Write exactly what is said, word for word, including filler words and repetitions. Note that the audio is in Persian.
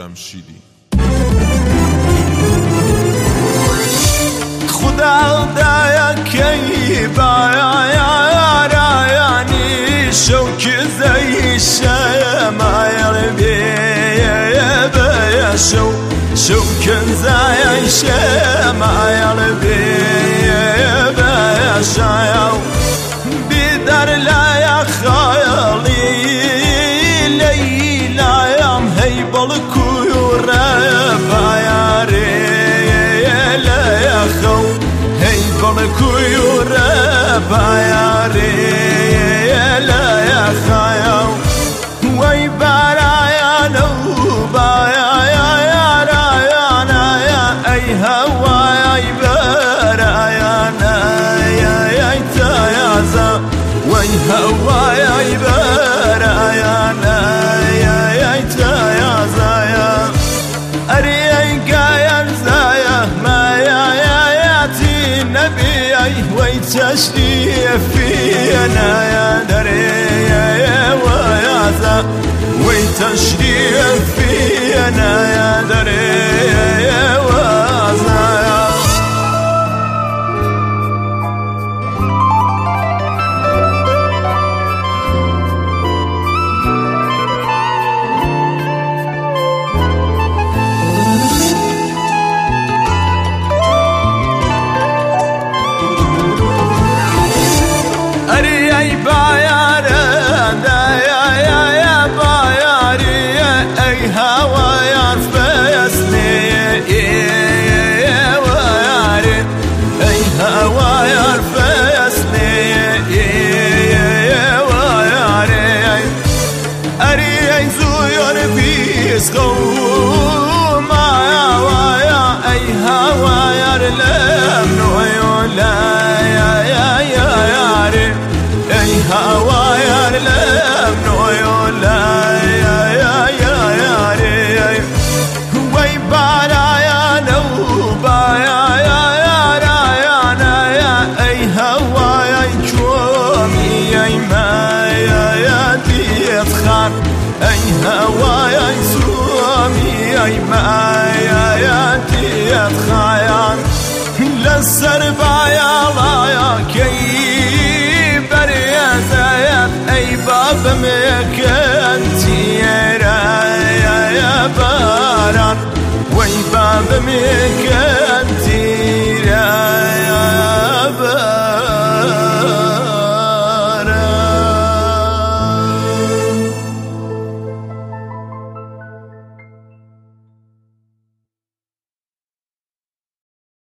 جمشیدی. خدا دایا کی بایا یعنی شوک زی شما یربی بیا شو شوک زی شما یربی بیا شاو بیدر لا خیالی لیلا یم هی بالکوی رفیاری بالکوی رفیاری لا خیاو وی برایانو بایایانا ای هوای برایانا ای تایازا وی هوای برایانا ای تایازا اری ای گایر زایا نبي ويتشتي فينا يا دري يا ويازا ويتشتي فينا يا دري يا ويازا ای بایار دایا یا یا بایاری ای هوایار فسنی ویاری ای هوایار فسنی ویاری اری ای زویار بیس قوم ویا ای هوایار لم نویولا یا یا یاری ای هوای لم نویولا یا یا یا یاری وی بارایا نو بایا یا یارایا ای هوای چومی ای مایا یا دیت خان ای هوای سومی ای مایا یا دیت خان لسر